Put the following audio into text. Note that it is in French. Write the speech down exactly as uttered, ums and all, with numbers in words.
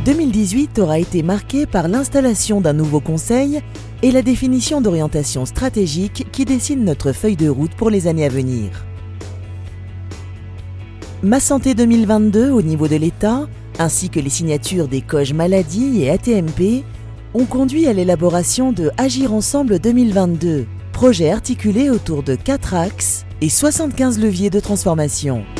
deux mille dix-huit aura été marqué par l'installation d'un nouveau conseil et la définition d'orientations stratégiques qui dessinent notre feuille de route pour les années à venir. Ma Santé deux mille vingt-deux au niveau de l'État, ainsi que les signatures des C O G Maladie et A T M P, ont conduit à l'élaboration de Agir Ensemble deux mille vingt-deux, projet articulé autour de quatre axes et soixante-quinze leviers de transformation.